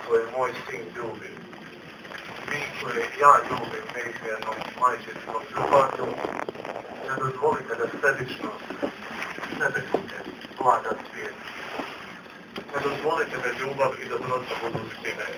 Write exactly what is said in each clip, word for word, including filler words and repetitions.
koje moj sin ljubi, vi koje ja ljubim neizmjernom majčinskom ljubavlju, ne dozvolite da sebičnost, sebekljuke vlada svijet. Ne dozvolite da ljubav i dobrota budu skrivene.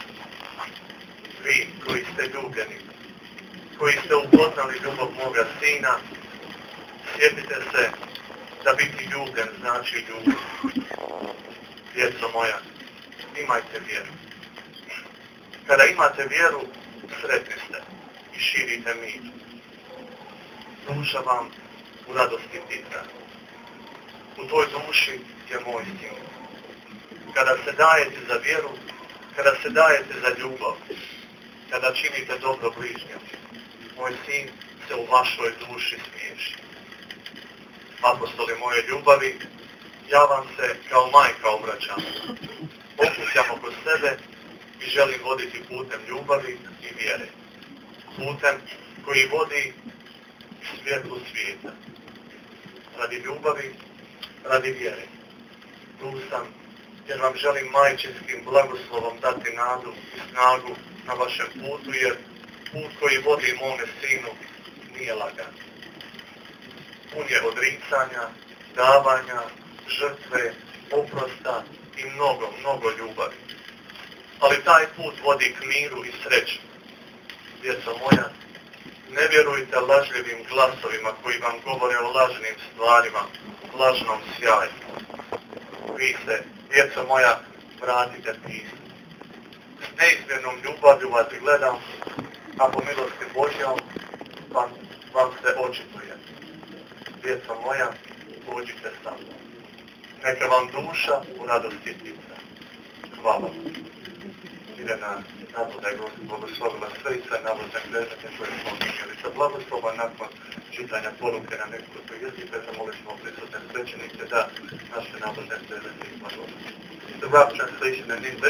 Vi koji ste ljubljeni, koji ste upoznali ljubav moga sina, sjetite se da biti ljubljen znači ljubav. Djeco moja, imajte vjeru. Kada imate vjeru, sretni ste i širite mir. Duša vam u radosti pita. U toj duši je moj sin. Kada se dajete za vjeru, kada se dajete za ljubav, kada činite dobro bližnjem, moj sin se u vašoj duši smiješi. Apostoli moje ljubavi, ja vam se kao majka obraćam. Okupljam oko sebe i želim voditi putem ljubavi i vjere. Putem koji vodi svjetlu svijeta. Radi ljubavi, radi vjere. Tu sam jer vam želim majčinskim blagoslovom dati nadu i snagu na vašem putu, jer put koji vodi mome sinu nije lagan. Pun je odricanja, davanja, žrtve, oprosta i mnogo, mnogo ljubavi. Ali taj put vodi k miru i sreći. Djeco moja, ne vjerujte lažljivim glasovima koji vam govore o lažnim stvarima, lažnom sjaju. Vi se, djeco moja, vratite pismu. S neizmjernom ljubavlju vas gledam, a po milosti Božjom vam, vam se očituje. Djeco moja, pođite sa mnom. Neka vam duša u radosti pita. Hvala. Ide na nadu da je Gospod blagoslovila sve i sve navodne predmete koje smo imali sa blagoslova nakon čitanja poruke na nekoliko jezika, zamolili smo prisutne svećenike da naše navodne predmete izblagoslove. The rough translation and in